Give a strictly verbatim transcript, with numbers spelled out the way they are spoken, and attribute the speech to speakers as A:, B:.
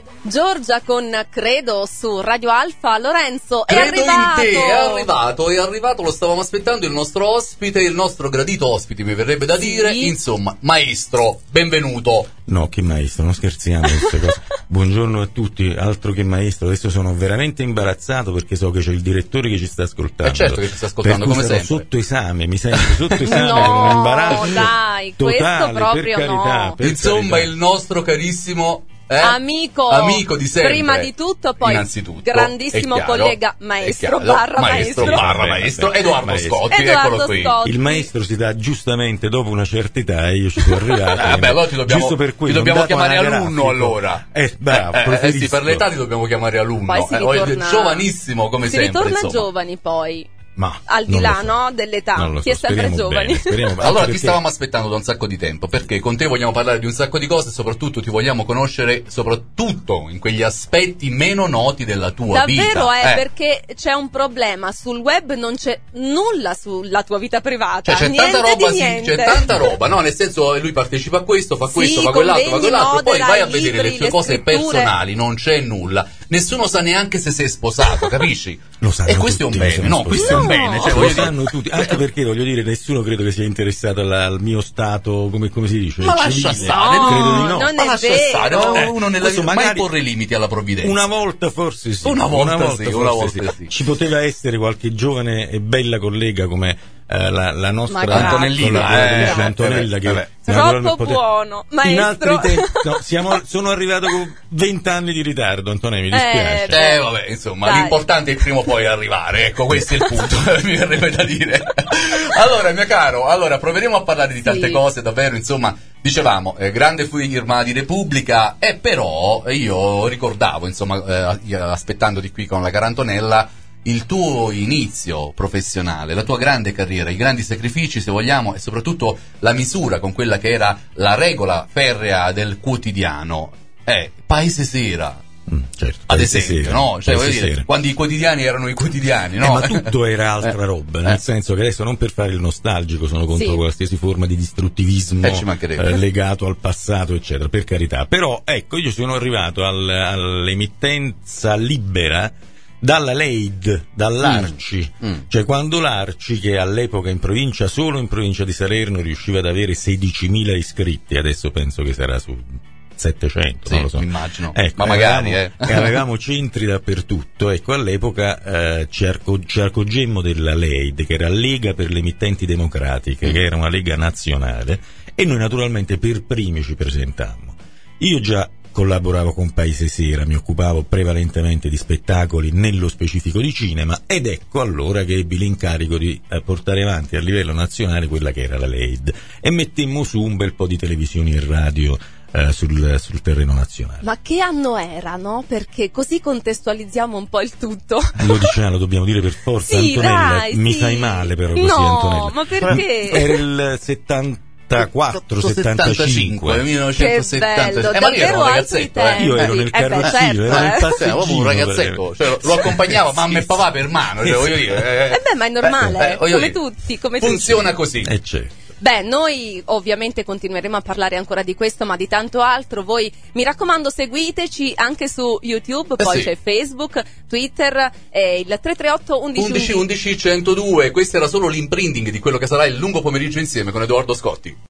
A: Giorgia con Credo su Radio Alfa. Lorenzo, è
B: Credo
A: arrivato.
B: in te, è arrivato, è arrivato, lo stavamo aspettando, il nostro ospite, il nostro gradito ospite, mi verrebbe da
A: Sì.
B: dire, insomma, maestro, benvenuto.
C: No, che maestro, non scherziamo queste cose. Buongiorno a tutti, altro che maestro, adesso sono veramente imbarazzato perché so che c'è il direttore che ci sta ascoltando.
B: Eh certo che ci sta ascoltando,
C: per cui
B: come
C: sarò
B: sempre.
C: sotto esame, mi sento sotto esame,
A: No,
C: con un imbarazzo
A: dai,
C: totale,
A: questo proprio
C: per carità,
A: no.
C: per
B: Insomma,
C: carità.
B: il nostro carissimo... Eh?
A: Amico,
B: amico di sempre,
A: prima di tutto, poi
B: innanzitutto,
A: grandissimo
B: è chiaro,
A: collega
B: è
A: maestro
B: chiaro,
A: barra
B: maestro
A: maestro.
B: barra maestro Edoardo
C: Maestro.
B: Scotti,
A: Edoardo
B: eccolo qui.
A: Scotti.
C: Il maestro si dà giustamente dopo una certa età e io ci sono arrivato.
B: Eh, vabbè, allora ti dobbiamo,
C: giusto per
B: ti
C: quello,
B: dobbiamo
C: un dato
B: chiamare
C: anagrafico.
B: alunno allora.
C: Eh, bravo,
B: eh, eh, eh, sì,
C: preferisco.
B: per l'età ti dobbiamo chiamare alunno.
A: Poi si
B: Eh,
A: ritorna,
B: giovanissimo come
A: si
B: sempre.
A: ritorna
B: insomma.
A: giovani poi.
C: Ma
A: Al di
C: non
A: là,
C: lo so.
A: no, dell'età,
C: Non lo
A: si
C: so,
A: è sempre
C: speriamo
A: giovani.
C: bene, speriamo- anche
B: Allora ti
C: perché-
B: stavamo aspettando da un sacco di tempo, perché con te vogliamo parlare di un sacco di cose e soprattutto ti vogliamo conoscere soprattutto in quegli aspetti meno noti della tua vita.
A: Davvero è
B: Eh,
A: perché c'è un problema, sul web non c'è nulla sulla tua vita privata,
B: Cioè, c'è
A: niente
B: tanta roba,
A: di
B: sì,
A: niente.
B: c'è tanta roba, no? Nel senso, lui partecipa a questo, fa
A: Sì,
B: questo, fa quell'altro, fa
A: convegni,
B: quell'altro, poi
A: modera
B: vai a
A: i
B: vedere
A: libri,
B: le sue
A: le
B: cose
A: scritture.
B: personali, non c'è nulla. Nessuno sa neanche se sei sposato, capisci?
C: Lo sanno
B: e questo
C: tutti
B: è un
C: che
B: bene,
C: sono
B: no, questo è un
A: sposato.
B: bene.
A: No.
B: Cioè,
C: lo
B: voglio dire-
C: sanno tutti, anche perché voglio dire nessuno credo che sia interessato alla- al mio stato, come, come si dice,
B: Ma lascia
C: civile.
B: stare,
A: No,
C: credo di no.
A: non
B: Ma
A: è
B: lascia
A: vero.
B: stare, no,
C: Eh,
B: uno nella
C: adesso
B: vita
C: magari-
B: mai porre limiti alla provvidenza.
C: Una volta forse sì,
B: Una volta sì, una
C: forse
B: volta sì.
C: Ci poteva essere qualche giovane e bella collega come eh, la, la nostra
A: Ma grazie.
B: Antonellina,
C: collaboratrice
B: eh,
C: Antonella,
B: eh,
C: che
B: vabbè.
C: naturalmente
A: Troppo
C: pote-
A: buono,
C: in
A: maestro.
C: altri tempi no, siamo, sono arrivato con vent'anni di ritardo, Antonella, mi dispiace.
A: Eh,
B: Eh vabbè, insomma,
A: Dai.
B: l'importante è prima o poi arrivare, ecco, questo è il punto, mi verrebbe da dire. Allora, mio caro, allora proveremo a parlare di tante
A: Sì.
B: cose, davvero, insomma, dicevamo, eh, grande firma di Repubblica, e però io ricordavo, insomma, eh, aspettandoti qui con la cara Antonella, il tuo inizio professionale, la tua grande carriera, i grandi sacrifici, se vogliamo, e soprattutto la misura con quella che era la regola ferrea del quotidiano, è Paese Sera.
C: Mm, certo,
B: Ad
C: Paese
B: esempio,
C: Sera,
B: no? Cioè,
C: Paese
B: voglio dire,
C: Sera.
B: quando i quotidiani erano i quotidiani,
C: Eh,
B: no?
C: ma tutto era altra
B: Eh,
C: roba,
B: eh.
C: nel senso che adesso non per fare il nostalgico sono contro
A: Sì.
C: qualsiasi forma di distruttivismo
B: Eh, ci mancherebbe.
C: eh, legato al passato, eccetera, per carità. Però ecco, io sono arrivato al- all'emittenza libera dalla Leid, dall'Arci,
B: Mm, mm.
C: cioè quando l'Arci, che all'epoca in provincia, solo in provincia di Salerno, riusciva ad avere sedicimila iscritti, adesso penso che sarà su settecento,
B: Sì,
C: non lo so.
B: immagino.
C: Ecco,
B: Ma magari,
C: avevamo,
B: eh.
C: e avevamo centri dappertutto. Ecco, all'epoca eh, ci, arco- ci accorgemmo della Leid, che era Lega per le emittenti democratiche,
B: Mm.
C: che era una lega nazionale, e noi naturalmente per primi ci presentammo. Io già collaboravo con Paese Sera, mi occupavo prevalentemente di spettacoli, nello specifico di cinema, ed ecco allora che ebbi l'incarico di eh, portare avanti a livello nazionale quella che era la Leid, e mettemmo su un bel po' di televisioni e radio eh, sul, sul terreno nazionale.
A: Ma che anno era, no? Perché così contestualizziamo un po' il tutto.
C: Lo diciamo, lo dobbiamo dire per forza,
A: Sì,
C: Antonella,
A: dai,
C: mi
A: sì.
C: fai male però così,
A: No,
C: Antonella.
A: ma perché?
C: Era il settantaquattro settantacinque.
B: millenovecentosettanta.
A: Che bello,
B: eh, ma io ero
A: davvero
B: un
A: altri
B: ragazzetto, eh.
A: tempi.
C: Io ero nel
A: Eh beh,
C: carrozzino,
A: certo,
C: ero nel
A: eh.
B: Cioè,
C: passeggino.
B: proprio un ragazzetto, cioè, lo accompagnava mamma e papà per mano, cioè, voglio dire. eh,
A: Eh beh, ma è normale,
B: eh, voglio
A: come
B: dire,
A: tutti, come
B: funziona
A: tutti.
B: così.
C: Eh, certo.
A: Beh, noi ovviamente continueremo a parlare ancora di questo, ma di tanto altro. Voi, mi raccomando, seguiteci anche su YouTube,
B: Eh
A: poi
B: sì.
A: c'è Facebook, Twitter, e il tre tre otto undici
B: undici undici centodue, questo era solo l'imprinting di quello che sarà il lungo pomeriggio insieme con Edoardo Scotti.